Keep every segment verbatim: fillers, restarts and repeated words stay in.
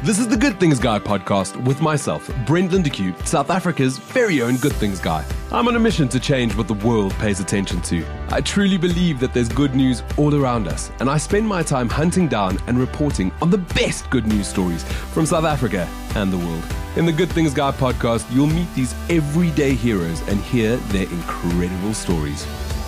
This is the Good Things Guy podcast with myself, Brent Lindeque, South Africa's very own Good Things Guy. I'm on a mission to change what the world pays attention to. I truly believe that there's good news all around us, and I spend my time hunting down and reporting on the best good news stories from South Africa and the world. In the Good Things Guy podcast, you'll meet these everyday heroes and hear their incredible stories.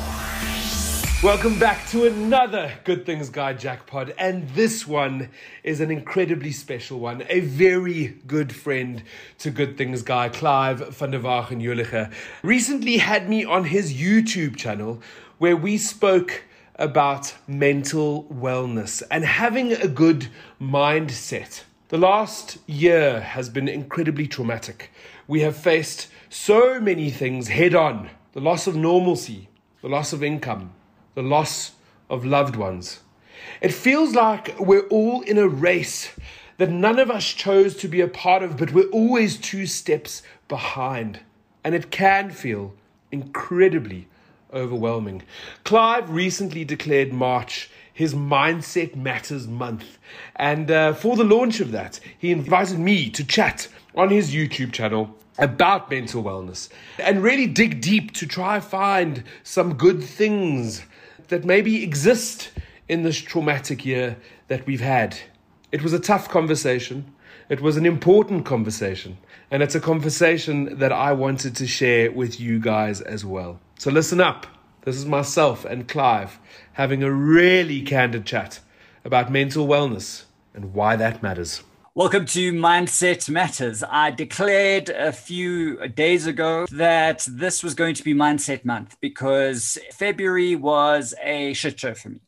Welcome back to another Good Things Guy jackpot, and this one is an incredibly special one. A very good friend to Good Things Guy, Clive van der Wagen-Jolige, recently had me on his YouTube channel where we spoke about mental wellness and having a good mindset. The last year has been incredibly traumatic. We have faced so many things head on: the loss of normalcy, the loss of income, the loss of loved ones. It feels like we're all in a race that none of us chose to be a part of, but we're always two steps behind. And it can feel incredibly overwhelming. Clive recently declared March his Mindset Matters month. And uh, for the launch of that, he invited me to chat on his YouTube channel about mental wellness and really dig deep to try find some good things that maybe exist in this traumatic year that we've had. It was a tough conversation. It was an important conversation. And it's a conversation that I wanted to share with you guys as well. So listen up. This is myself and Clive having a really candid chat about mental wellness and why that matters. Welcome to Mindset Matters. I declared a few days ago that this was going to be Mindset Month because February was a shit show for me.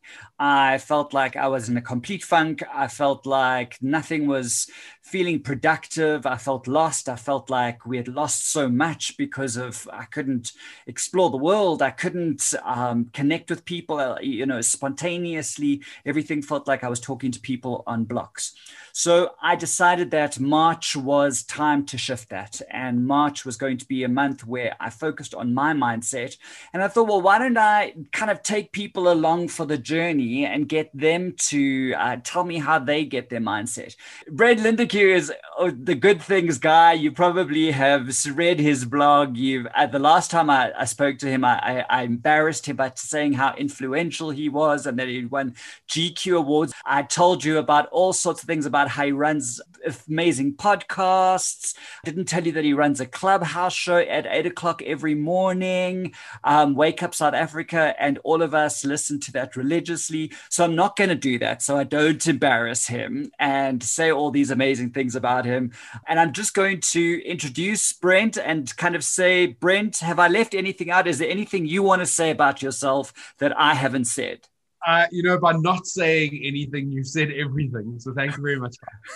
I felt like I was in a complete funk. I felt like nothing was feeling productive. I felt lost. I felt like we had lost so much because of I couldn't explore the world. I couldn't um, connect with people, you know, spontaneously. Everything felt like I was talking to people on blocks. So I decided that March was time to shift that. And March was going to be a month where I focused on my mindset. And I thought, well, why don't I kind of take people along for the journey and get them to uh, tell me how they get their mindset. Brent Lindeque is oh, the Good Things Guy. You probably have read his blog. You've at the last time I, I spoke to him, I, I, I embarrassed him by saying how influential he was and that he won G Q awards. I told you about all sorts of things about how he runs amazing podcasts. I didn't tell you that he runs a clubhouse show at eight o'clock every morning. Um, Wake Up South Africa, and all of us listen to that religiously. So I'm not going to do that so I don't embarrass him and say all these amazing things about him. And I'm just going to introduce Brent and kind of say, Brent, have I left anything out? Is there anything you want to say about yourself that I haven't said? Uh, you know, by not saying anything, you've said everything. So thank you very much.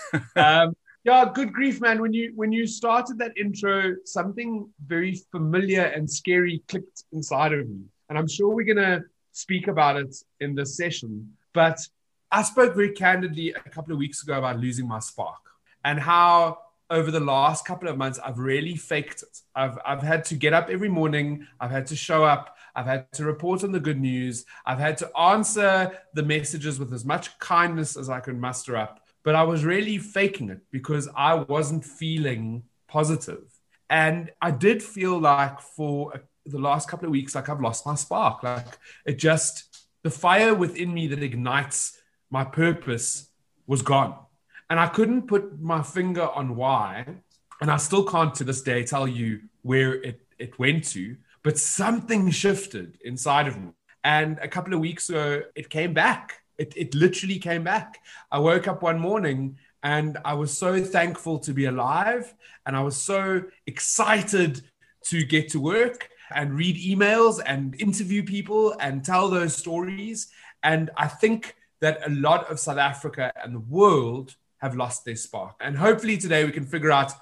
um, yeah, good grief, man. When you when you started that intro, something very familiar and scary clicked inside of me. And I'm sure we're going to speak about it in this session. But I spoke very candidly a couple of weeks ago about losing my spark and how over the last couple of months, I've really faked it. I've I've had to get up every morning. I've had to show up. I've had to report on the good news. I've had to answer the messages with as much kindness as I could muster up. But I was really faking it because I wasn't feeling positive. And I did feel like for the last couple of weeks, like I've lost my spark. Like it just, the fire within me that ignites my purpose was gone. And I couldn't put my finger on why. And I still can't to this day tell you where it, it went to. But something shifted inside of me. And a couple of weeks ago, it came back. It, it literally came back. I woke up one morning and I was so thankful to be alive. And I was so excited to get to work and read emails and interview people and tell those stories. And I think that a lot of South Africa and the world have lost their spark. And hopefully today we can figure out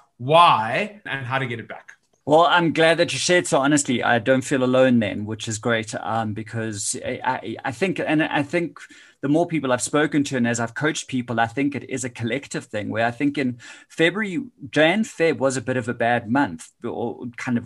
why and how to get it back. Well, I'm glad that you shared so honestly. I don't feel alone then, which is great, um, because I, I, I think, and I think the more people I've spoken to and as I've coached people, I think it is a collective thing where I think in February, Jan, Feb was a bit of a bad month, or kind of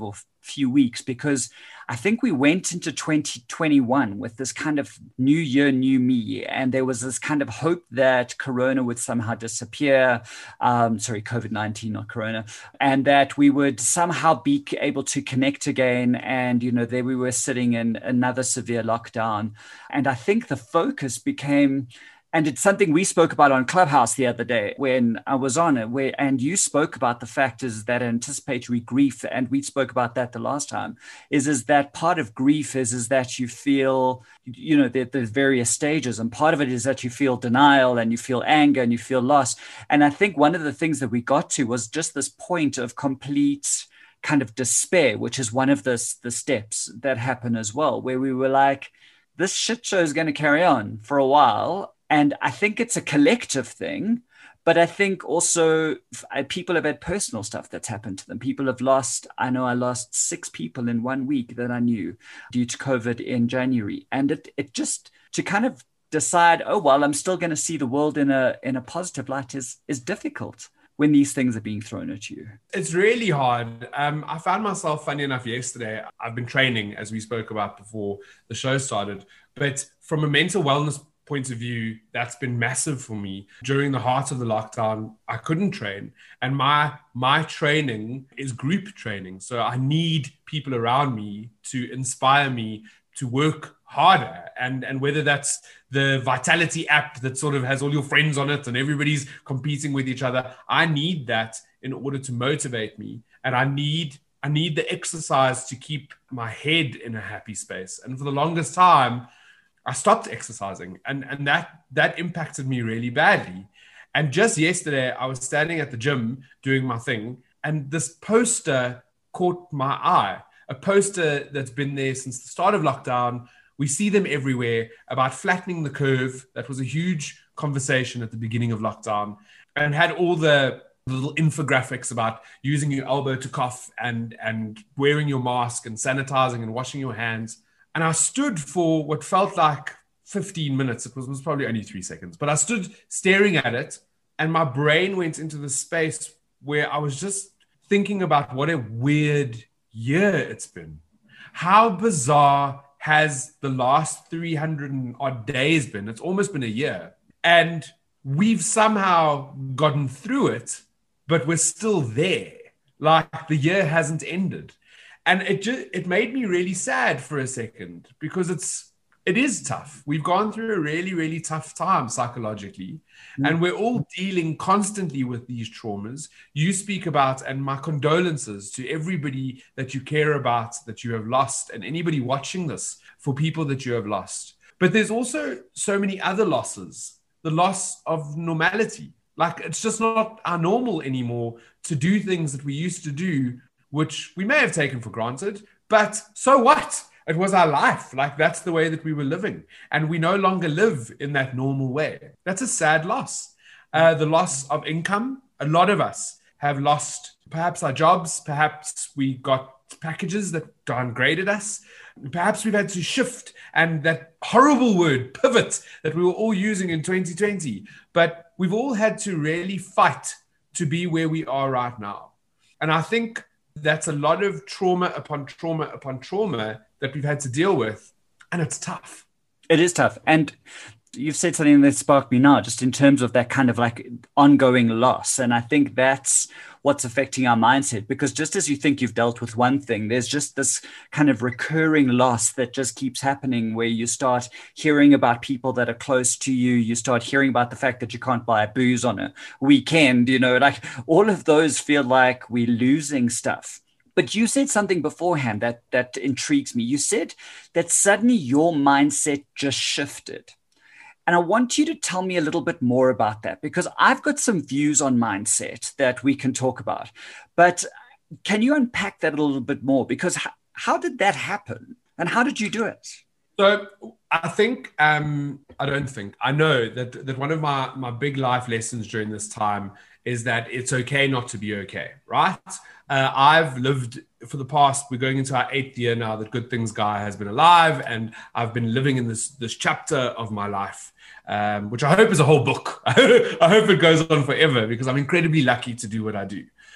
few weeks, because I think we went into twenty twenty-one with this kind of new year, new me. And there was this kind of hope that Corona would somehow disappear. Um, sorry, COVID nineteen, not Corona. And that we would somehow be able to connect again. And, you know, there we were sitting in another severe lockdown. And I think the focus became... And it's something we spoke about on Clubhouse the other day when I was on it, where, and you spoke about the factors that anticipatory grief, and we spoke about that the last time, is, is that part of grief is, is that you feel, you know, that there's various stages. And part of it is that you feel denial and you feel anger and you feel loss. And I think one of the things that we got to was just this point of complete kind of despair, which is one of the, the steps that happen as well, where we were like, this shit show is going to carry on for a while. And I think it's a collective thing, but I think also people have had personal stuff that's happened to them. People have lost, I know I lost six people in one week that I knew due to COVID in January. And it it just, to kind of decide, oh, well, I'm still going to see the world in a in a positive light is is difficult when these things are being thrown at you. It's really hard. Um, I found myself, funny enough, yesterday, I've been training, as we spoke about before the show started, but from a mental wellness point of view, that's been massive for me. During the heart of the lockdown, I couldn't train. And my my training is group training. So I need people around me to inspire me to work harder. And, and whether that's the Vitality app that sort of has all your friends on it and everybody's competing with each other, I need that in order to motivate me. And I need I need the exercise to keep my head in a happy space. And for the longest time, I stopped exercising, and, and that, that impacted me really badly. And just yesterday, I was standing at the gym doing my thing, and this poster caught my eye, a poster that's been there since the start of lockdown. We see them everywhere about flattening the curve. That was a huge conversation at the beginning of lockdown, and had all the little infographics about using your elbow to cough and, and wearing your mask and sanitizing and washing your hands. And I stood for what felt like fifteen minutes. It was, it was probably only three seconds. But I stood staring at it, and my brain went into the space where I was just thinking about what a weird year it's been. How bizarre has the last three hundred and odd days been? It's almost been a year. And we've somehow gotten through it, but we're still there. Like the year hasn't ended. And it just, it made me really sad for a second, because it's, it is tough. We've gone through a really, really tough time psychologically, mm-hmm. and we're all dealing constantly with these traumas. You speak about, and my condolences to everybody that you care about, that you have lost, and anybody watching this, for people that you have lost. But there's also so many other losses, the loss of normality. Like, it's just not our normal anymore to do things that we used to do, which we may have taken for granted, but so what? It was our life. Like, that's the way that we were living. And we no longer live in that normal way. That's a sad loss. Uh, the loss of income. A lot of us have lost perhaps our jobs. Perhaps we got packages that downgraded us. Perhaps we've had to shift, and that horrible word, pivot, that we were all using in twenty twenty. But we've all had to really fight to be where we are right now. And I think that's a lot of trauma upon trauma upon trauma that we've had to deal with. And it's tough. It is tough. And you've said something that sparked me now, just in terms of that kind of like ongoing loss. And I think that's what's affecting our mindset, because just as you think you've dealt with one thing, there's just this kind of recurring loss that just keeps happening, where you start hearing about people that are close to you. You start hearing about the fact that you can't buy booze on a weekend, you know, like all of those feel like we're losing stuff. But you said something beforehand that that intrigues me. You said that suddenly your mindset just shifted. And I want you to tell me a little bit more about that, because I've got some views on mindset that we can talk about. But can you unpack that a little bit more? Because how, how did that happen? And how did you do it? So I think, um, I don't think, I know that, that one of my, my big life lessons during this time is that it's okay not to be okay, right? Uh, I've lived for the past, we're going into our eighth year now that Good Things Guy has been alive, and I've been living in this, this chapter of my life, um, which I hope is a whole book. I hope it goes on forever, because I'm incredibly lucky to do what I do.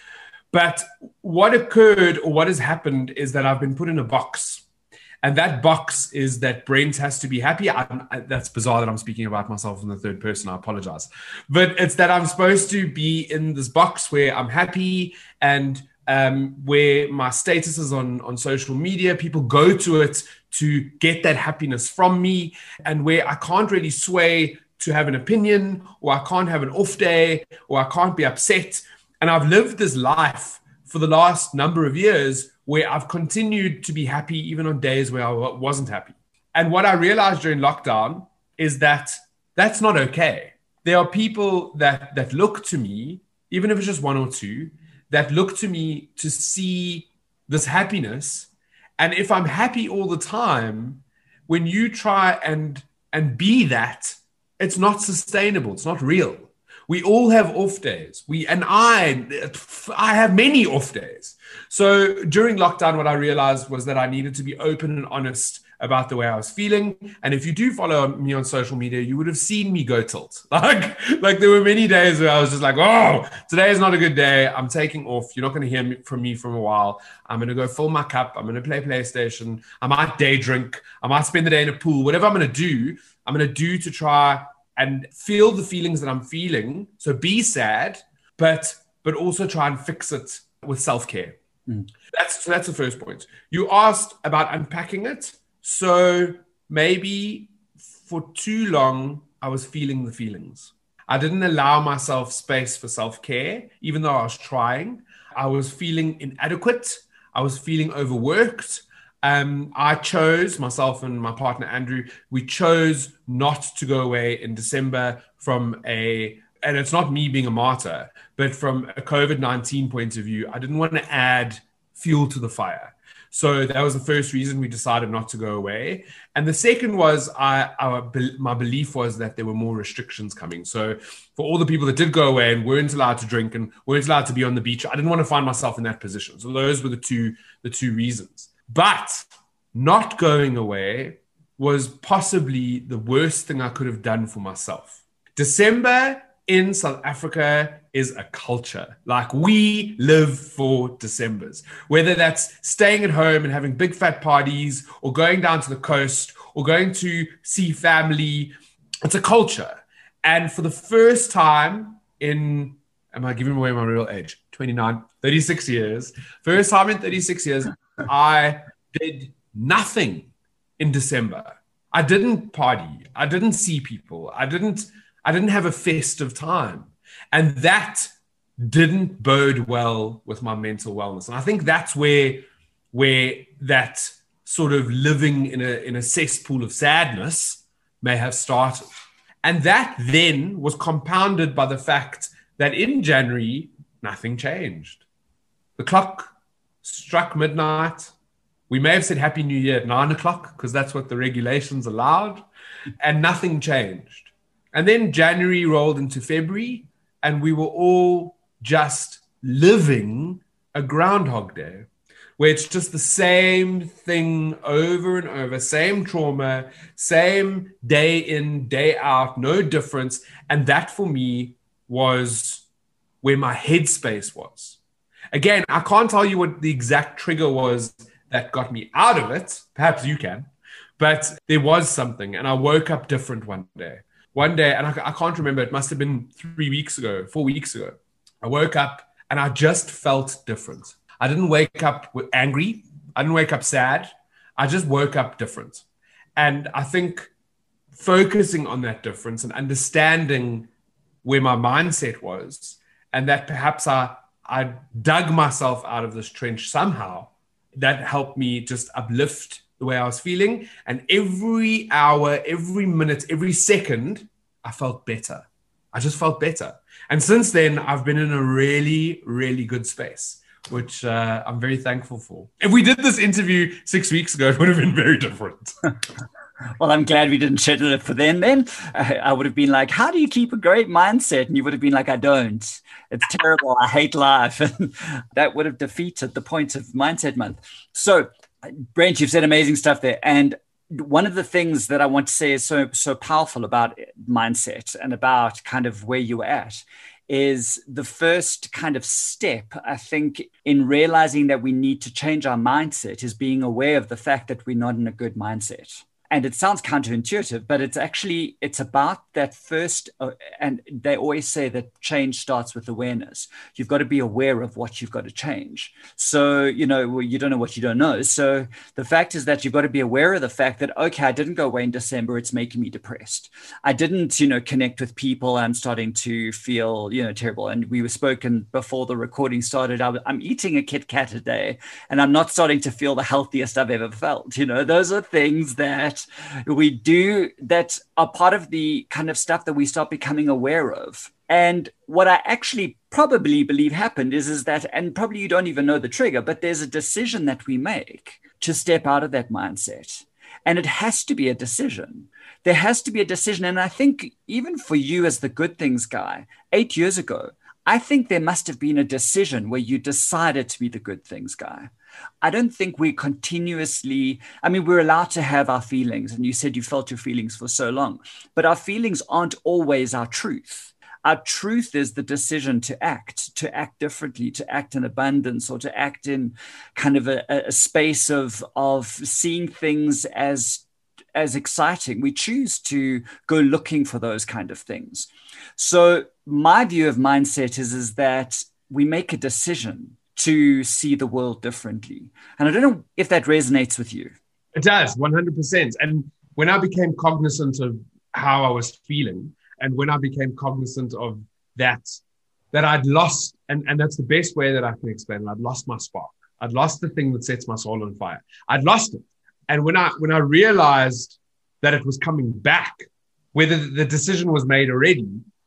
But what occurred or what has happened is that I've been put in a box. And that box is that Brent has to be happy. I, I, that's bizarre that I'm speaking about myself in the third person. I apologize. But it's that I'm supposed to be in this box where I'm happy and um, where my status is on, on social media. People go to it to get that happiness from me, and where I can't really sway to have an opinion, or I can't have an off day, or I can't be upset. And I've lived this life for the last number of years where I've continued to be happy even on days where I wasn't happy. And what I realized during lockdown is that that's not okay. There are people that that look to me, even if it's just one or two, that look to me to see this happiness. And if I'm happy all the time, when you try and and be that, it's not sustainable. It's not real. We all have off days. We and I, I have many off days. So during lockdown, what I realized was that I needed to be open and honest about the way I was feeling. And if you do follow me on social media, you would have seen me go tilt. Like, like there were many days where I was just like, oh, today is not a good day. I'm taking off. You're not going to hear me, from me for a while. I'm going to go fill my cup. I'm going to play PlayStation. I might day drink. I might spend the day in a pool. Whatever I'm going to do, I'm going to do to try and feel the feelings that I'm feeling. So be sad, but but also try and fix it with self-care. Mm. That's so that's the first point. You asked about unpacking it. So maybe for too long, I was feeling the feelings. I didn't allow myself space for self-care, even though I was trying. I was feeling inadequate. I was feeling overworked. Um, I chose, myself and my partner, Andrew, we chose not to go away in December from a, and it's not me being a martyr, but from a COVID nineteen point of view, I didn't want to add fuel to the fire. So that was the first reason we decided not to go away. And the second was I, our, my belief was that there were more restrictions coming. So for all the people that did go away and weren't allowed to drink and weren't allowed to be on the beach, I didn't want to find myself in that position. So those were the two, the two reasons. But not going away was possibly the worst thing I could have done for myself. December in South Africa is a culture. Like, we live for Decembers, whether that's staying at home and having big fat parties or going down to the coast or going to see family. It's a culture. And for the first time in, am I giving away my real age? twenty-nine, thirty-six years. First time in thirty-six years, I did nothing in December. I didn't party. I didn't see people. I didn't, I didn't have a festive time. And that didn't bode well with my mental wellness. And I think that's where, where that sort of living in a, in a cesspool of sadness may have started. And that then was compounded by the fact that in January, nothing changed. The clock struck midnight. We may have said Happy New Year at nine o'clock because that's what the regulations allowed, and nothing changed. And then January rolled into February, and we were all just living a Groundhog Day, where it's just the same thing over and over, same trauma, same day in, day out, no difference. And that for me was where my headspace was. Again, I can't tell you what the exact trigger was that got me out of it. Perhaps you can. But there was something, and I woke up different one day. One day, and I, I can't remember, it must have been three weeks ago, four weeks ago. I woke up, and I just felt different. I didn't wake up angry. I didn't wake up sad. I just woke up different. And I think focusing on that difference and understanding where my mindset was, and that perhaps I, I dug myself out of this trench somehow, that helped me just uplift the way I was feeling. And every hour, every minute, every second, I felt better. I just felt better. And since then, I've been in a really, really good space, which uh, I'm very thankful for. If we did this interview six weeks ago, it would have been very different. Well, I'm glad we didn't schedule it for then. Then uh, I would have been like, how do you keep a great mindset? And you would have been like, I don't. It's terrible. I hate life. And that would have defeated the point of Mindset Month. So, Brent, you've said amazing stuff there. And one of the things that I want to say is so, so powerful about mindset and about kind of where you're at is the first kind of step, I think, in realizing that we need to change our mindset is being aware of the fact that we're not in a good mindset. And it sounds counterintuitive, but it's actually, it's about that first, uh, and they always say that change starts with awareness. You've got to be aware of what you've got to change. So, you know, well, you don't know what you don't know. So the fact is that you've got to be aware of the fact that, okay, I didn't go away in December. It's making me depressed. I didn't, you know, connect with people. I'm starting to feel, you know, terrible. And we were spoken before the recording started. I, I'm eating a Kit Kat a day and I'm not starting to feel the healthiest I've ever felt. You know, those are things that we do that are part of the kind of stuff that we start becoming aware of. And what I actually probably believe happened is, is that, and probably you don't even know the trigger, but there's a decision that we make to step out of that mindset. And it has to be a decision. There has to be a decision. And I think even for you as the good things guy, eight years ago, I think there must have been a decision where you decided to be the good things guy. I don't think we continuously, I mean, we're allowed to have our feelings. And you said you felt your feelings for so long, but our feelings aren't always our truth. Our truth is the decision to act, to act differently, to act in abundance, or to act in kind of a, a space of, of seeing things as, as exciting. We choose to go looking for those kind of things. So my view of mindset is, is that we make a decision to see the world differently. And I don't know if that resonates with you. It does, one hundred percent. And when I became cognizant of how I was feeling, and when I became cognizant of that, that I'd lost, and, and that's the best way that I can explain it, I'd lost my spark. I'd lost the thing that sets my soul on fire. I'd lost it. And when I when I realized that it was coming back, whether the decision was made already,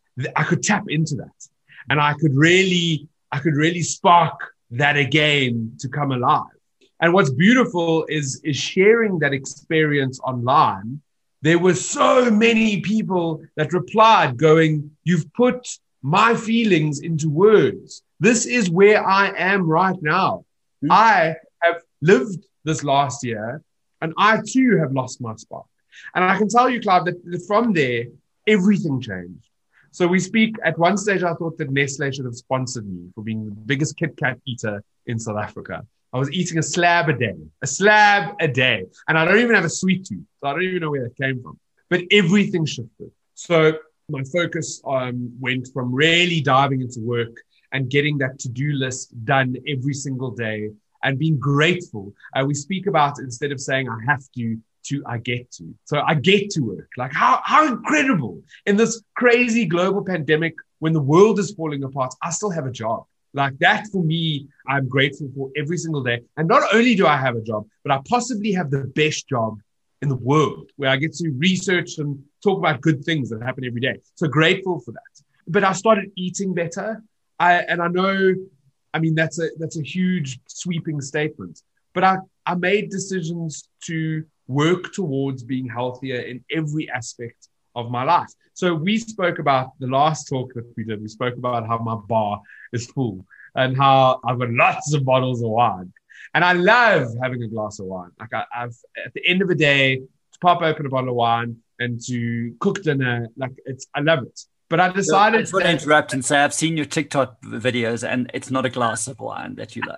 I could tap into that. And I could really, I could really spark that again to come alive. And what's beautiful is, is sharing that experience online. There were so many people that replied going, you've put my feelings into words. This is where I am right now. Mm-hmm. I have lived this last year and I too have lost my spark. And I can tell you, Clive, that from there, everything changed. So we speak, at one stage, I thought that Nestle should have sponsored me for being the biggest Kit Kat eater in South Africa. I was eating a slab a day, a slab a day. And I don't even have a sweet tooth. So I don't even know where that came from. But everything shifted. So my focus um, went from really diving into work and getting that to-do list done every single day and being grateful. Uh, we speak about, instead of saying I have to, to I get to. So I get to work. Like how, how incredible in this crazy global pandemic when the world is falling apart, I still have a job. Like that for me, I'm grateful for every single day. And not only do I have a job, but I possibly have the best job in the world where I get to research and talk about good things that happen every day. So grateful for that. But I started eating better. I, and I know, I mean, that's a, that's a huge sweeping statement, but I, I made decisions to work towards being healthier in every aspect of my life. So we spoke about the last talk that we did. We spoke about how my bar is full and how I've got lots of bottles of wine. And I love having a glass of wine. Like I, I've, at the end of the day, to pop open a bottle of wine and to cook dinner, like it's, I love it. But I decided. I just want to interrupt and say I've seen your TikTok videos, and it's not a glass of wine that you love.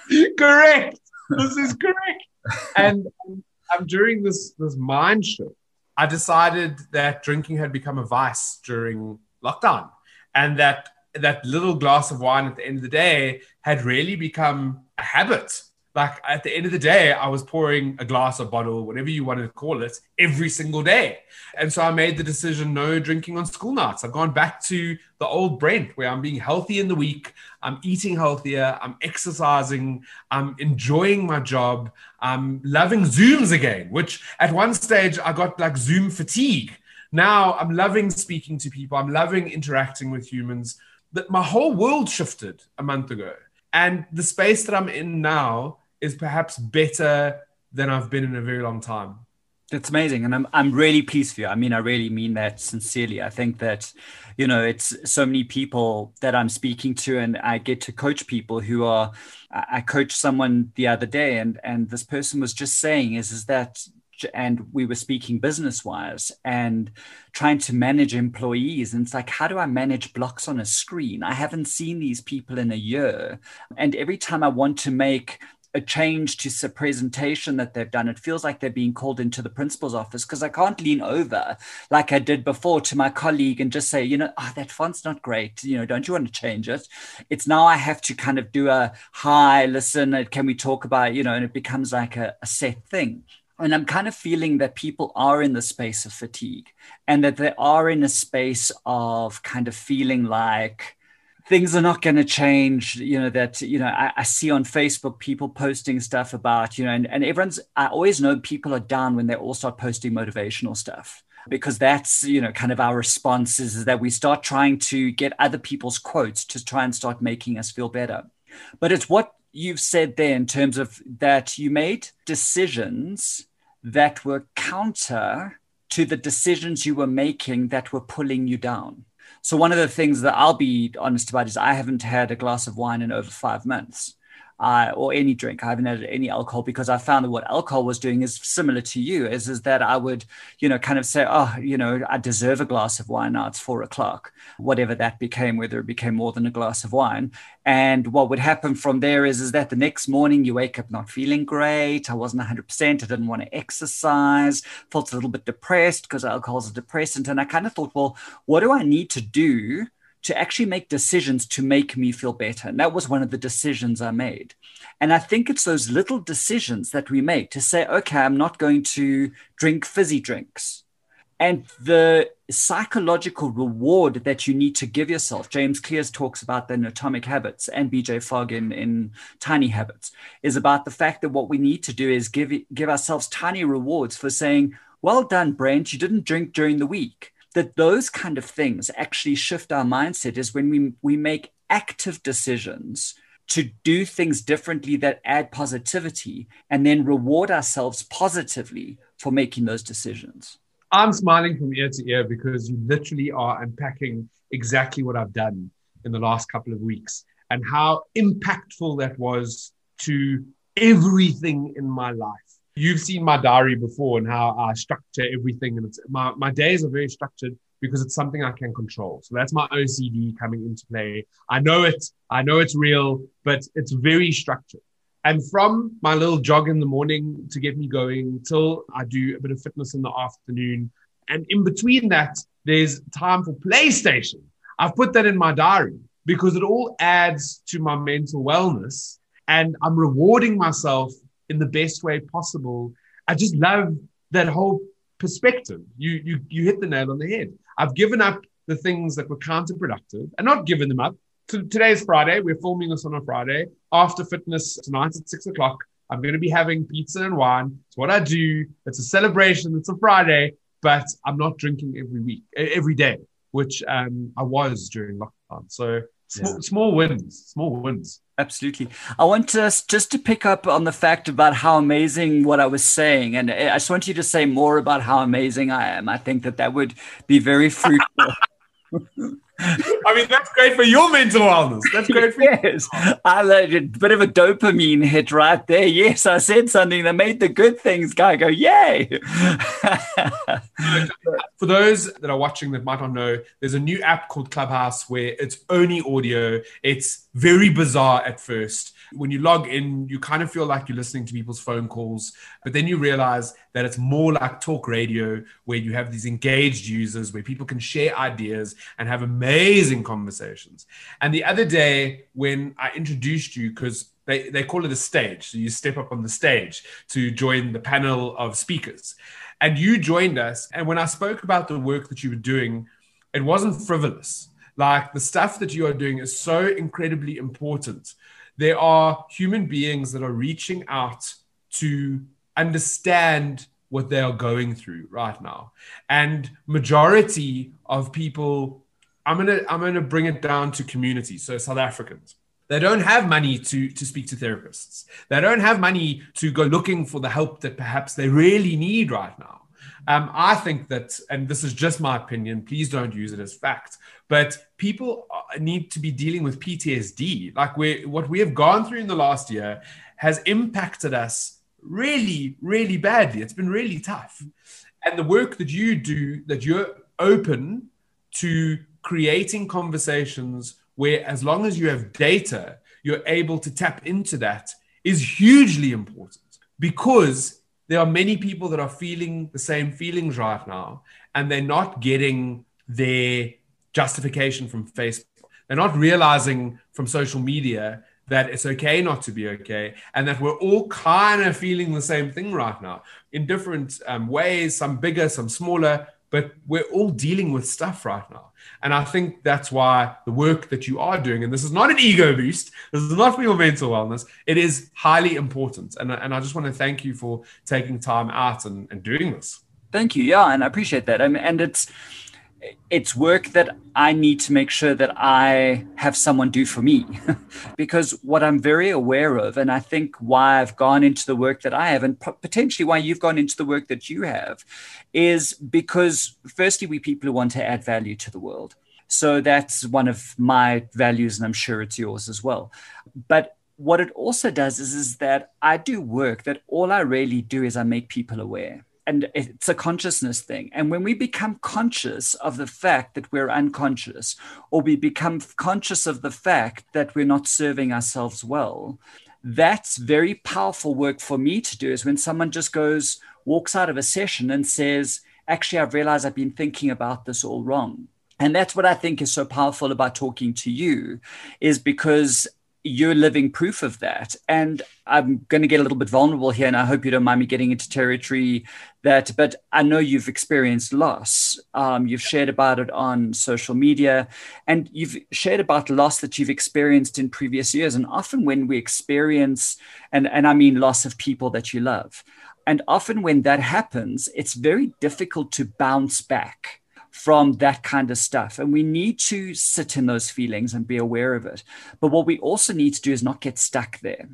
Correct. This is correct. And um, during this this mind shift, I decided that drinking had become a vice during lockdown, and that that little glass of wine at the end of the day had really become a habit. Like at the end of the day, I was pouring a glass, a bottle, whatever you want to call it, every single day. And so I made the decision, no drinking on school nights. I've gone back to the old Brent where I'm being healthy in the week. I'm eating healthier. I'm exercising. I'm enjoying my job. I'm loving Zooms again, which at one stage I got like Zoom fatigue. Now I'm loving speaking to people. I'm loving interacting with humans. That my whole world shifted a month ago. And the space that I'm in now is perhaps better than I've been in a very long time. That's amazing. And I'm I'm really pleased for you. I mean, I really mean that sincerely. I think that, you know, it's so many people that I'm speaking to, and I get to coach people who are, I coached someone the other day, and, and this person was just saying is, is that and we were speaking business wise and trying to manage employees. And it's like, how do I manage blocks on a screen? I haven't seen these people in a year. And every time I want to make a change to a presentation that they've done, it feels like they're being called into the principal's office, because I can't lean over like I did before to my colleague and just say, you know, oh, that font's not great. You know, don't you want to change it? It's now I have to kind of do a hi, listen, can we talk about, you know, and it becomes like a, a set thing. And I'm kind of feeling that people are in the space of fatigue, and that they are in a space of kind of feeling like things are not going to change. You know, that, you know, I, I see on Facebook people posting stuff about, you know, and, and everyone's, I always know people are down when they all start posting motivational stuff, because that's, you know, kind of our response is, is that we start trying to get other people's quotes to try and start making us feel better. But it's what you've said there in terms of that you made decisions that were counter to the decisions you were making that were pulling you down. So one of the things that I'll be honest about is I haven't had a glass of wine in over five months. Uh, or any drink. I haven't had any alcohol, because I found that what alcohol was doing is similar to you, is, is that I would, you know, kind of say, oh, you know, I deserve a glass of wine now, it's four o'clock, whatever that became, whether it became more than a glass of wine. And what would happen from there is, is that the next morning you wake up not feeling great. I wasn't one hundred percent. I didn't want to exercise, felt a little bit depressed because alcohol is a depressant. And I kind of thought, well, what do I need to do to actually make decisions to make me feel better? And that was one of the decisions I made. And I think it's those little decisions that we make to say, okay, I'm not going to drink fizzy drinks. And the psychological reward that you need to give yourself, James Clears talks about that in Atomic Habits, and B J Fogg in, in Tiny Habits, is about the fact that what we need to do is give, give ourselves tiny rewards for saying, well done, Brent, you didn't drink during the week. That those kind of things actually shift our mindset, is when we, we make active decisions to do things differently that add positivity, and then reward ourselves positively for making those decisions. I'm smiling from ear to ear, because you literally are unpacking exactly what I've done in the last couple of weeks, and how impactful that was to everything in my life. You've seen my diary before and how I structure everything. And it's, my, my days are very structured because it's something I can control. So that's my O C D coming into play. I know it, I know it's real, but it's very structured. And from my little jog in the morning to get me going till I do a bit of fitness in the afternoon. And in between that, there's time for PlayStation. I've put that in my diary because it all adds to my mental wellness, and I'm rewarding myself in the best way possible. I just love that whole perspective. You, you, you hit the nail on the head. I've given up the things that were counterproductive, and not given them up. So today is Friday. We're filming this on a Friday. After fitness tonight at six o'clock, I'm going to be having pizza and wine. It's what I do. It's a celebration. It's a Friday, but I'm not drinking every week, every day, which um, I was during lockdown. So small, yeah. small wins, small wins. Absolutely. I want us just to pick up on the fact about how amazing what I was saying. And I just want you to say more about how amazing I am. I think that that would be very fruitful. I mean, that's great for your mental wellness. That's great for yes. I like a bit of a dopamine hit right there. Yes, I said something that made the good things guy go, yay. For those that are watching that might not know, there's a new app called Clubhouse where it's only audio. It's very bizarre at first. When you log in, you kind of feel like you're listening to people's phone calls, but then you realize that it's more like talk radio, where you have these engaged users, where people can share ideas and have amazing conversations. And the other day when I introduced you, because they, they call it a stage, so you step up on the stage to join the panel of speakers, and you joined us. And when I spoke about the work that you were doing, it wasn't frivolous. Like, the stuff that you are doing is so incredibly important. There are human beings that are reaching out to understand what they are going through right now. And majority of people, I'm gonna I'm gonna bring it down to community. So South Africans, they don't have money to, to speak to therapists. They don't have money to go looking for the help that perhaps they really need right now. Um, I think that, and this is just my opinion, please don't use it as fact, but people need to be dealing with P T S D. Like, we what we have gone through in the last year has impacted us really, really badly. It's been really tough. And the work that you do, that you're open to creating conversations where, as long as you have data, you're able to tap into that, is hugely important, because there are many people that are feeling the same feelings right now, and they're not getting their justification from Facebook. They're not realizing from social media that it's okay not to be okay, and that we're all kind of feeling the same thing right now in different um, ways, some bigger, some smaller, but we're all dealing with stuff right now. And I think that's why the work that you are doing, and this is not an ego boost, this is not for your mental wellness, it is highly important. And, and I just want to thank you for taking time out and, and doing this. Thank you. Yeah, and I appreciate that. I mean, and it's it's work that I need to make sure that I have someone do for me. Because what I'm very aware of, and I think why I've gone into the work that I have, and potentially why you've gone into the work that you have, is because firstly, we people who want to add value to the world. So that's one of my values, and I'm sure it's yours as well. But what it also does is, is that I do work that all I really do is I make people aware. And it's a consciousness thing. And when we become conscious of the fact that we're unconscious, or we become conscious of the fact that we're not serving ourselves well, that's very powerful work for me to do. Is when someone just goes, walks out of a session and says, actually, I've realized I've been thinking about this all wrong. And that's what I think is so powerful about talking to you, is because you're living proof of that. And I'm going to get a little bit vulnerable here, and I hope you don't mind me getting into territory that, but I know you've experienced loss. Um, you've shared about it on social media, and you've shared about loss that you've experienced in previous years. And often when we experience, and, and I mean loss of people that you love, and often when that happens, it's very difficult to bounce back from that kind of stuff. And we need to sit in those feelings and be aware of it. But what we also need to do is not get stuck there.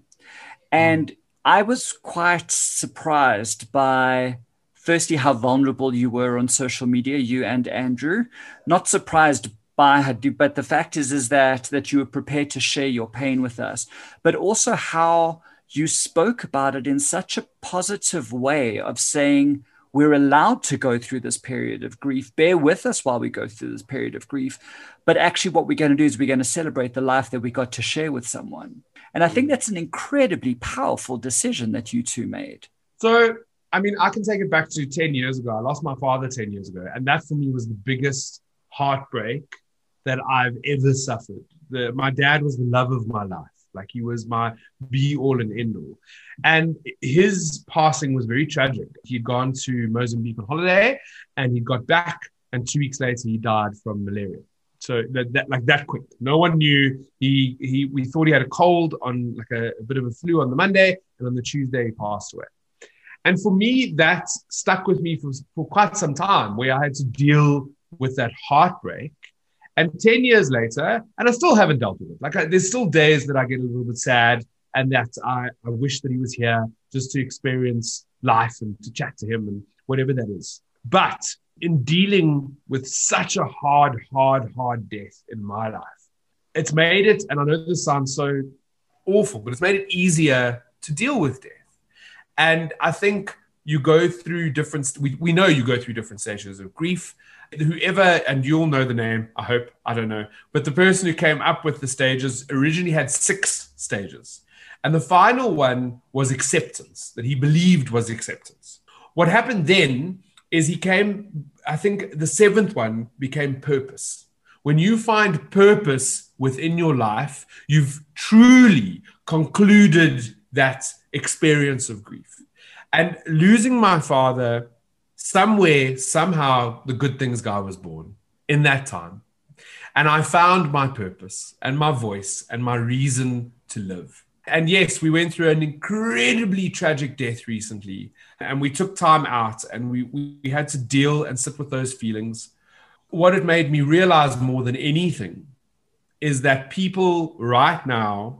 And mm. I was quite surprised by, firstly, how vulnerable you were on social media, you and Andrew. Not surprised by how, but the fact is, is that, that you were prepared to share your pain with us, but also how you spoke about it in such a positive way of saying, we're allowed to go through this period of grief. Bear with us while we go through this period of grief. But actually what we're going to do is we're going to celebrate the life that we got to share with someone. And I think that's an incredibly powerful decision that you two made. So, I mean, I can take it back to ten years ago. I lost my father ten years ago. And that for me was the biggest heartbreak that I've ever suffered. The, my dad was the love of my life. Like, he was my be all and end all. And his passing was very tragic. He'd gone to Mozambique on holiday, and he got back, and two weeks later he died from malaria. So that, that like that quick. No one knew. He he we thought he had a cold on like a, a bit of a flu on the Monday, and on the Tuesday he passed away. And for me, that stuck with me for, for quite some time, where I had to deal with that heartbreak. And ten years later, and I still haven't dealt with it. Like, I, there's still days that I get a little bit sad, and that I, I wish that he was here just to experience life and to chat to him and whatever that is. But in dealing with such a hard, hard, hard death in my life, it's made it, and I know this sounds so awful, but it's made it easier to deal with death. And I think you go through different, we, we know you go through different stages of grief. Whoever, and you'll know the name, I hope, I don't know, but the person who came up with the stages originally had six stages. And the final one was acceptance, that he believed was acceptance. What happened then is he came, I think the seventh one became purpose. When you find purpose within your life, you've truly concluded that experience of grief. And losing my father, somewhere, somehow, the Good Things Guy was born in that time. And I found my purpose and my voice and my reason to live. And yes, we went through an incredibly tragic death recently, and we took time out, and we, we had to deal and sit with those feelings. What it made me realize more than anything is that people right now,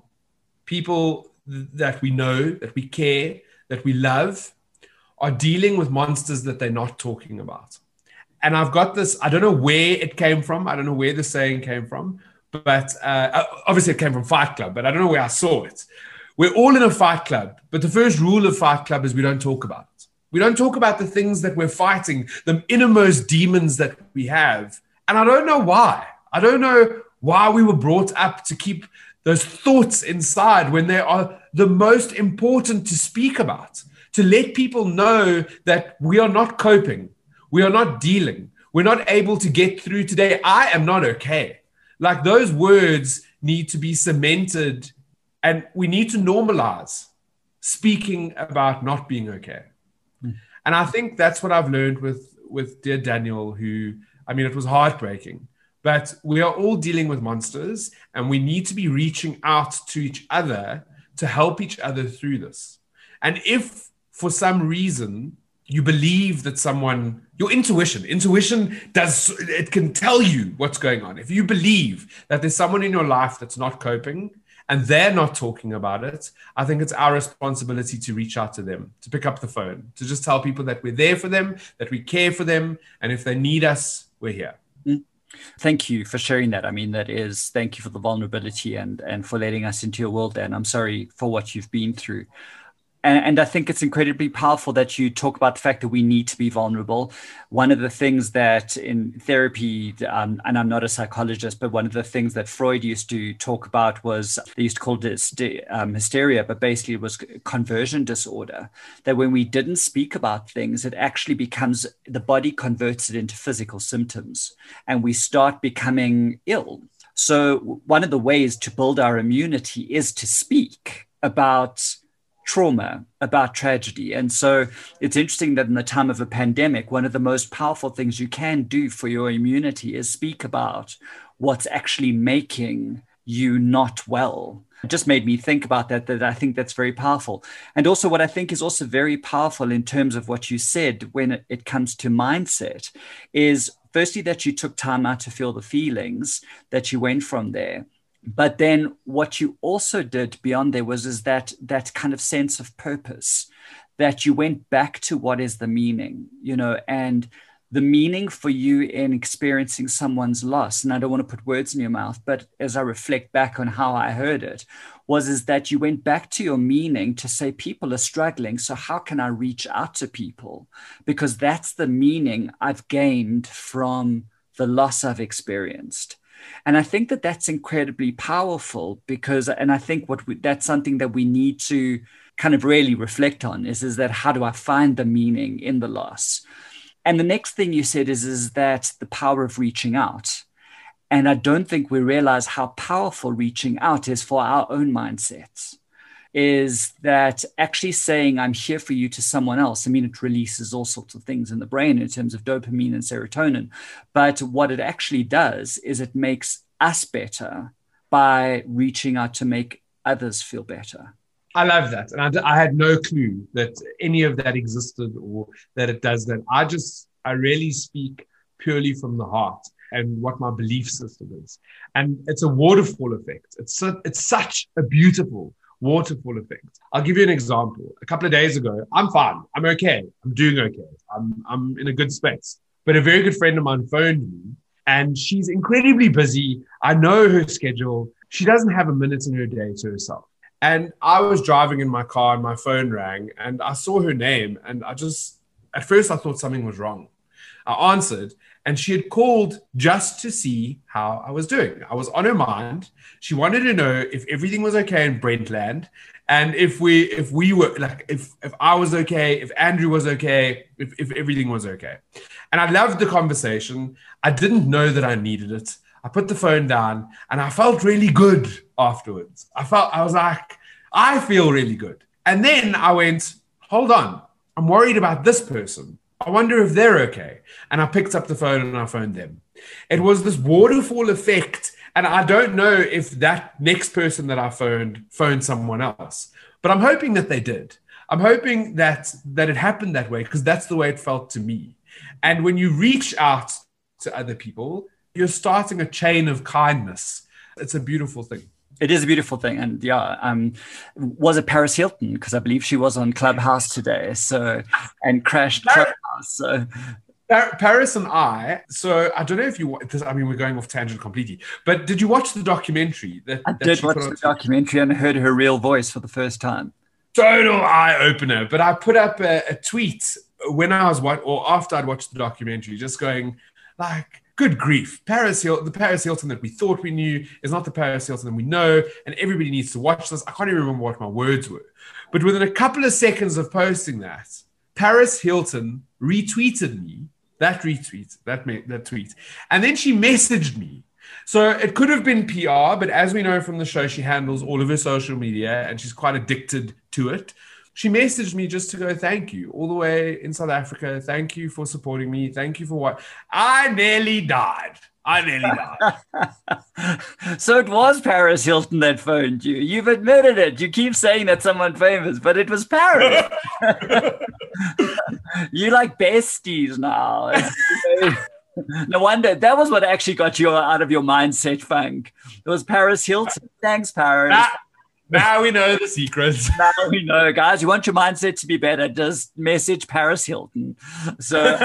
people that we know, that we care, that we love, are dealing with monsters that they're not talking about. And I've got this, I don't know where it came from. I don't know where the saying came from, but uh, obviously it came from Fight Club, but I don't know where I saw it, We're all in a fight club, but the first rule of Fight Club is we don't talk about it. We don't talk about the things that we're fighting, the innermost demons that we have. And I don't know why. I don't know why we were brought up to keep those thoughts inside when they are the most important to speak about, to let people know that we are not coping, we are not dealing, we're not able to get through today. I am not okay. Like, those words need to be cemented, and we need to normalize speaking about not being okay. Mm. And I think that's what I've learned with, with dear Daniel, who, I mean, it was heartbreaking. But we are all dealing with monsters, and we need to be reaching out to each other to help each other through this. And if for some reason you believe that someone, your intuition, intuition does, it can tell you what's going on. If you believe that there's someone in your life that's not coping and they're not talking about it, I think it's our responsibility to reach out to them, to pick up the phone, to just tell people that we're there for them, that we care for them. And if they need us, we're here. Mm. Thank you for sharing that. I mean, that is, thank you for the vulnerability and, and for letting us into your world there. And I'm sorry for what you've been through. And, and I think it's incredibly powerful that you talk about the fact that we need to be vulnerable. One of the things that in therapy, um, and I'm not a psychologist, but one of the things that Freud used to talk about was, they used to call this um, hysteria, but basically it was conversion disorder. That when we didn't speak about things, it actually becomes, the body converts it into physical symptoms and we start becoming ill. So one of the ways to build our immunity is to speak about trauma, about tragedy. And so it's interesting that in the time of a pandemic, one of the most powerful things you can do for your immunity is speak about what's actually making you not well. It just made me think about that, that I think that's very powerful. And also what I think is also very powerful in terms of what you said when it comes to mindset is firstly that you took time out to feel the feelings, that you went from there. But then what you also did beyond there was is that that kind of sense of purpose, that you went back to what is the meaning, you know, and the meaning for you in experiencing someone's loss. And I don't want to put words in your mouth, but as I reflect back on how I heard it, was is that you went back to your meaning to say people are struggling. So how can I reach out to people? Because that's the meaning I've gained from the loss I've experienced. And I think that that's incredibly powerful because, and I think what we, that's something that we need to kind of really reflect on is, is that how do I find the meaning in the loss? And the next thing you said is, is that the power of reaching out. And I don't think we realize how powerful reaching out is for our own mindsets. Is that actually saying I'm here for you to someone else. I mean, it releases all sorts of things in the brain in terms of dopamine and serotonin. But what it actually does is it makes us better by reaching out to make others feel better. I love that. And I, I had no clue that any of that existed or that it does that. I just, I really speak purely from the heart and what my belief system is. And it's a waterfall effect. It's, su- it's such a beautiful waterfall effect. I'll give you an example. A couple of days ago, I'm fine. I'm okay. I'm doing okay. I'm, I'm in a good space. But a very good friend of mine phoned me and she's incredibly busy. I know her schedule. She doesn't have a minute in her day to herself. And I was driving in my car and my phone rang and I saw her name and I just, at first I thought something was wrong. I answered and she had called just to see how I was doing. I was on her mind. She wanted to know if everything was okay in Brentland and if we if we were like if if I was okay, if Andrew was okay, if, if everything was okay. And I loved the conversation. I didn't know that I needed it. I put the phone down and I felt really good afterwards. I felt, I was like, I feel really good. And then I went, hold on, I'm worried about this person. I wonder if they're okay. And I picked up the phone and I phoned them. It was this waterfall effect. And I don't know if that next person that I phoned phoned someone else, but I'm hoping that they did. I'm hoping that, that it happened that way because that's the way it felt to me. And when you reach out to other people, you're starting a chain of kindness. It's a beautiful thing. It is a beautiful thing. And yeah, um, was it Paris Hilton? Because I believe she was on Clubhouse today. So, and crashed Clubhouse. So Par- Paris and I, so I don't know if you, wa- this, I mean, we're going off tangent completely, but did you watch the documentary that, I that did she watch put the on? documentary and heard her real voice for the first time. Total eye opener. But I put up a, a tweet when I was, wa- or after I'd watched the documentary, just going like, good grief. Paris Hilton, the Paris Hilton that we thought we knew is not the Paris Hilton that we know, and everybody needs to watch this. I can't even remember what my words were. But within a couple of seconds of posting that, Paris Hilton retweeted me, that retweet, that, me- that tweet, and then she messaged me. So it could have been P R, but as we know from the show, she handles all of her social media and she's quite addicted to it. She messaged me just to go, thank you, all the way in South Africa. Thank you for supporting me. Thank you for what. I nearly died. I nearly died. So it was Paris Hilton that phoned you. You've admitted it. You keep saying that someone famous, but it was Paris. You like besties now. No wonder. That was what actually got you out of your mindset funk. It was Paris Hilton. Thanks, Paris. Now, now we know the secrets. Now we know, guys. You want your mindset to be better, just message Paris Hilton. So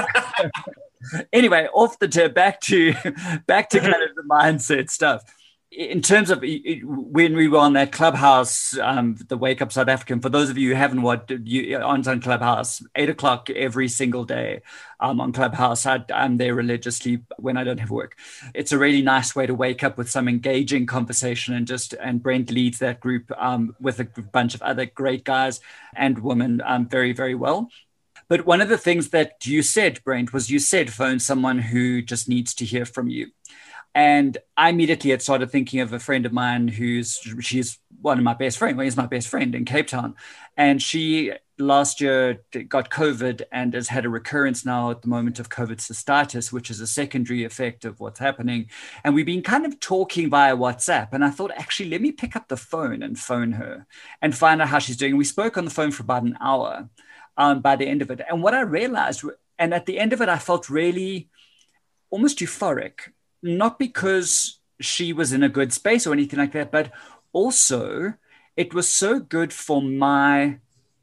anyway, off the tip, back to back to kind of the mindset stuff. In terms of when we were on that Clubhouse, um, the Wake Up South African, for those of you who haven't watched, you, on on Clubhouse, eight o'clock every single day um, on Clubhouse. I, I'm there religiously when I don't have work. It's a really nice way to wake up with some engaging conversation, and just and Brent leads that group um, with a bunch of other great guys and women um, very, very well. But one of the things that you said, Brent, was you said phone someone who just needs to hear from you. And I immediately had started thinking of a friend of mine who's, she's one of my best friends. Well, he's my best friend in Cape Town. And she last year got COVID and has had a recurrence now at the moment of COVID cystitis, which is a secondary effect of what's happening. And we've been kind of talking via WhatsApp. And I thought, actually, let me pick up the phone and phone her and find out how she's doing. We spoke on the phone for about an hour um, by the end of it. And what I realized, and at the end of it, I felt really almost euphoric. Not because she was in a good space or anything like that, but also it was so good for my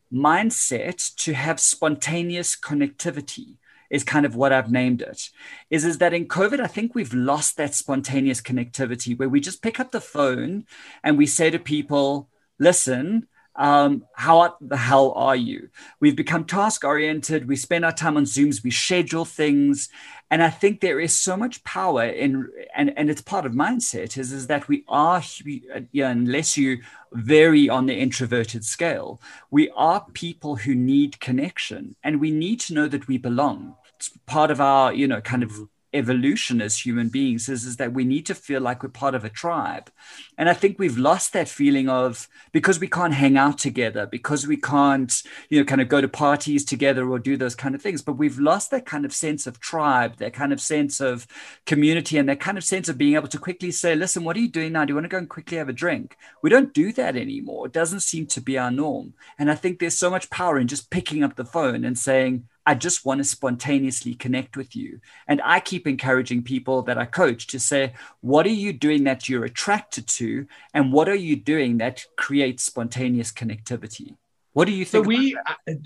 mindset to have spontaneous connectivity is kind of what I've named it. Is, is that in COVID, I think we've lost that spontaneous connectivity where we just pick up the phone and we say to people, listen, Um, how the hell are you? We've become task oriented. We spend our time on Zooms. We schedule things. And I think there is so much power in, and, and it's part of mindset is, is that we are, yeah, unless you vary on the introverted scale, we are people who need connection, and we need to know that we belong. It's part of our, you know, kind of evolution as human beings is, is that we need to feel like we're part of a tribe. And I think we've lost that feeling of, because we can't hang out together, because we can't, you know, kind of go to parties together or do those kind of things, but we've lost that kind of sense of tribe, that kind of sense of community, and that kind of sense of being able to quickly say, listen, what are you doing now? Do you want to go and quickly have a drink? We don't do that anymore. It doesn't seem to be our norm. And I think there's so much power in just picking up the phone and saying, I just want to spontaneously connect with you. And I keep encouraging people that I coach to say, what are you doing that you're attracted to? And what are you doing that creates spontaneous connectivity? What do you think? So we,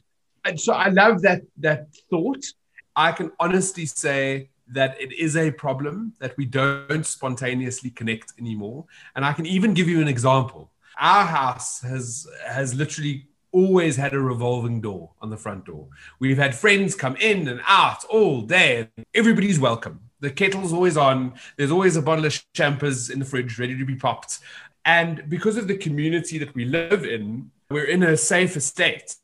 I, so I love that, that thought. I can honestly say that it is a problem that we don't spontaneously connect anymore. And I can even give you an example. Our house has, has literally always had a revolving door on the front door. We've had friends come in and out all day. Everybody's welcome. The kettle's always on. There's always a bottle of champers in the fridge ready to be popped. And because of the community that we live in, we're in a safe estate.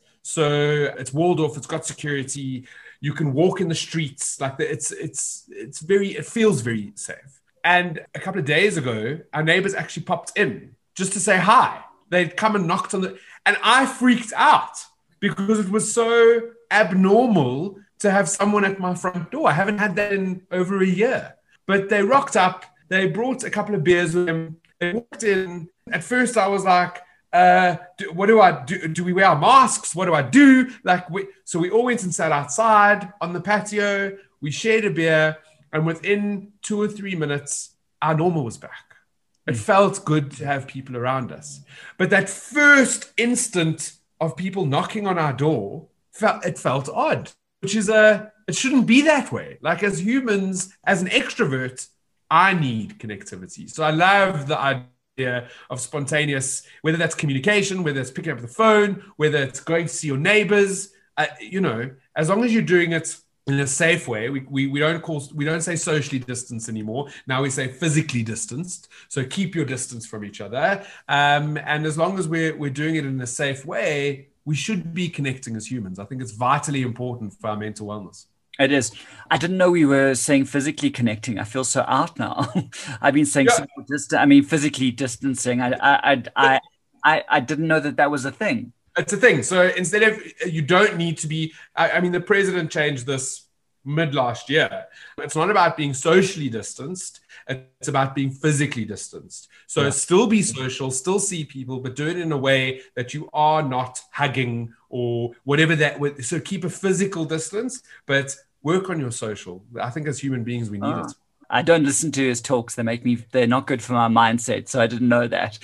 So it's walled off. It's got security. You can walk in the streets. Like the, it's, it's, it's very, it feels very safe. And a couple of days ago, our neighbors actually popped in just to say hi. They'd come and knocked on the, and I freaked out because it was so abnormal to have someone at my front door. I haven't had that in over a year. But they rocked up. They brought a couple of beers with them. They walked in. At first, I was like, uh, do, what do I do? Do we wear our masks? What do I do? Like, we, so we all went and sat outside on the patio. We shared a beer. And within two or three minutes, our normal was back. It felt good to have people around us. But that first instant of people knocking on our door, felt, it felt odd, which is a it shouldn't be that way. Like as humans, as an extrovert, I need connectivity. So I love the idea of spontaneous, whether that's communication, whether it's picking up the phone, whether it's going to see your neighbors, uh, you know, as long as you're doing it in a safe way. We, we, we don't call, we don't say socially distanced anymore. Now we say physically distanced. So keep your distance from each other. Um, and as long as we're, we're doing it in a safe way, we should be connecting as humans. I think it's vitally important for our mental wellness. It is. I didn't know we were saying physically connecting. I feel so out now. I've been saying, Yeah. social dist- I mean, physically distancing. I, I, I, I, I, I didn't know that that was a thing. It's a thing. So instead of, you don't need to be, I, I mean, the president changed this mid last year. It's not about being socially distanced. It's about being physically distanced. So Yeah. still be social, still see people, but do it in a way that you are not hugging or whatever that, so keep a physical distance, but work on your social. I think as human beings, we need Ah. it. I don't listen to his talks. They make me, they're not good for my mindset. So I didn't know that.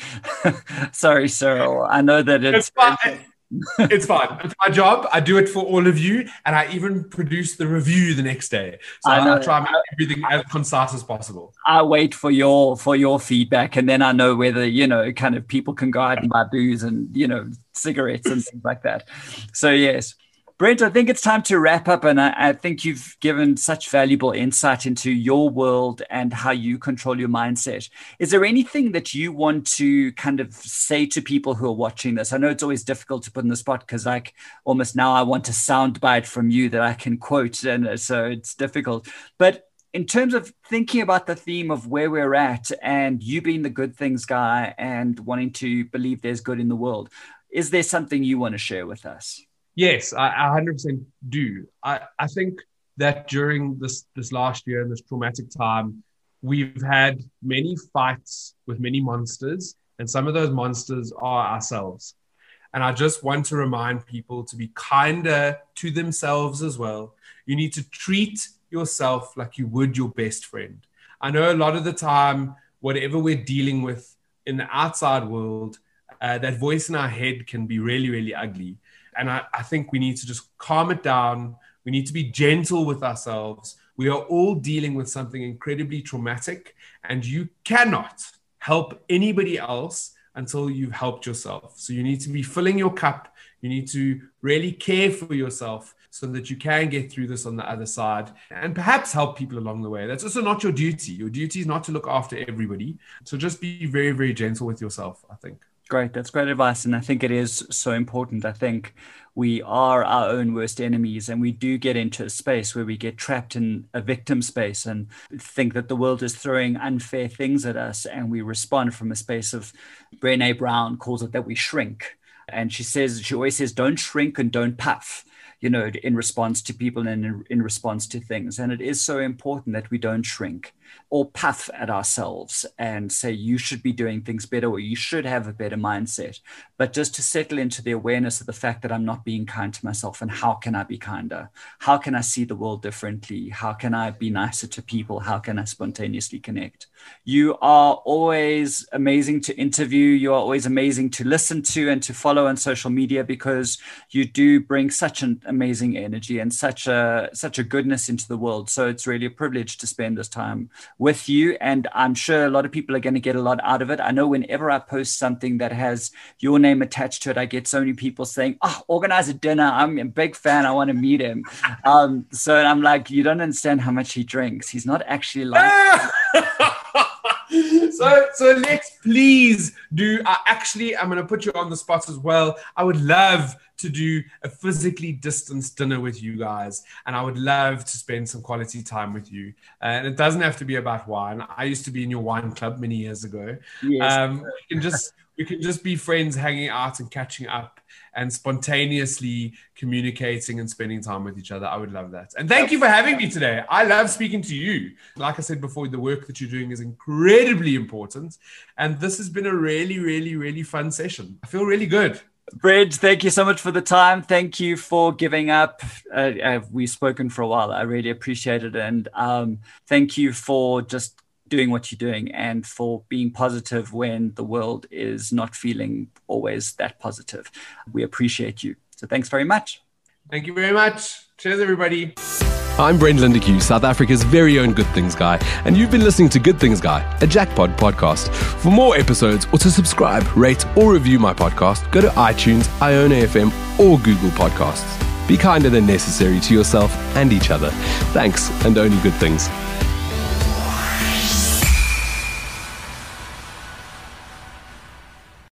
Sorry, Cyril. I know that it's, It's fine. It's fine. It's my job. I do it for all of you. And I even produce the review the next day. So I I, know. I try and make everything as concise as possible. I wait for your, for your feedback. And then I know whether, you know, kind of people can go out and buy booze and, you know, cigarettes and things like that. So yes. Brent, I think it's time to wrap up, and I, I think you've given such valuable insight into your world and how you control your mindset. Is there anything that you want to kind of say to people who are watching this? I know it's always difficult to put in the spot because like almost now I want a soundbite from you that I can quote, and so it's difficult. But in terms of thinking about the theme of where we're at and you being the good things guy and wanting to believe there's good in the world, is there something you want to share with us? Yes, I, I one hundred percent do. I, I think that during this, this last year and this traumatic time, we've had many fights with many monsters, and some of those monsters are ourselves. And I just want to remind people to be kinder to themselves as well. You need to treat yourself like you would your best friend. I know a lot of the time, whatever we're dealing with in the outside world, uh, that voice in our head can be really, really ugly. And I, I think we need to just calm it down. We need to be gentle with ourselves. We are all dealing with something incredibly traumatic, and you cannot help anybody else until you've helped yourself. So you need to be filling your cup. You need to really care for yourself so that you can get through this on the other side and perhaps help people along the way. That's also not your duty. Your duty is not to look after everybody. So just be very, very gentle with yourself, I think. Great. That's great advice. And I think it is so important. I think we are our own worst enemies, and we do get into a space where we get trapped in a victim space and think that the world is throwing unfair things at us. And we respond from a space of, Brené Brown calls it that we shrink. And she says, she always says, don't shrink and don't puff, you know, in response to people and in, in response to things. And it is so important that we don't shrink or puff at ourselves and say, you should be doing things better, or you should have a better mindset. But just to settle into the awareness of the fact that I'm not being kind to myself, and how can I be kinder? How can I see the world differently? How can I be nicer to people? How can I spontaneously connect? You are always amazing to interview. You are always amazing to listen to and to follow on social media, because you do bring such an amazing energy and such a such a goodness into the world. So it's really a privilege to spend this time with you. And I'm sure a lot of people are going to get a lot out of it. I know whenever I post something that has your name attached to it, I get so many people saying, oh, organize a dinner. I'm a big fan. I want to meet him. Um, so I'm like, you don't understand how much he drinks. He's not actually like... So, so let's please do, uh, actually, I'm going to put you on the spot as well. I would love to do a physically distanced dinner with you guys. And I would love to spend some quality time with you. Uh, and it doesn't have to be about wine. I used to be in your wine club many years ago. Yes. Um, we can just, we can just be friends, hanging out and catching up and spontaneously communicating and spending time with each other. I would love that. And thank you for having me today. I love speaking to you. Like I said before, the work that you're doing is incredibly important. And this has been a really, really, really fun session. I feel really good. Brent, thank you so much for the time. Thank you for giving up. Uh, uh, we've spoken for a while. I really appreciate it. And um, thank you for just doing what you're doing and for being positive when the world is not feeling always that positive. We appreciate you. So thanks very much. Thank you very much. Cheers, everybody. I'm Brendan de Cue, South Africa's very own Good Things Guy, and you've been listening to Good Things Guy, a Jackpot podcast. For more episodes or to subscribe, rate, or review my podcast, go to iTunes, Iona F M, or Google Podcasts. Be kinder than necessary to yourself and each other. Thanks, and only good things.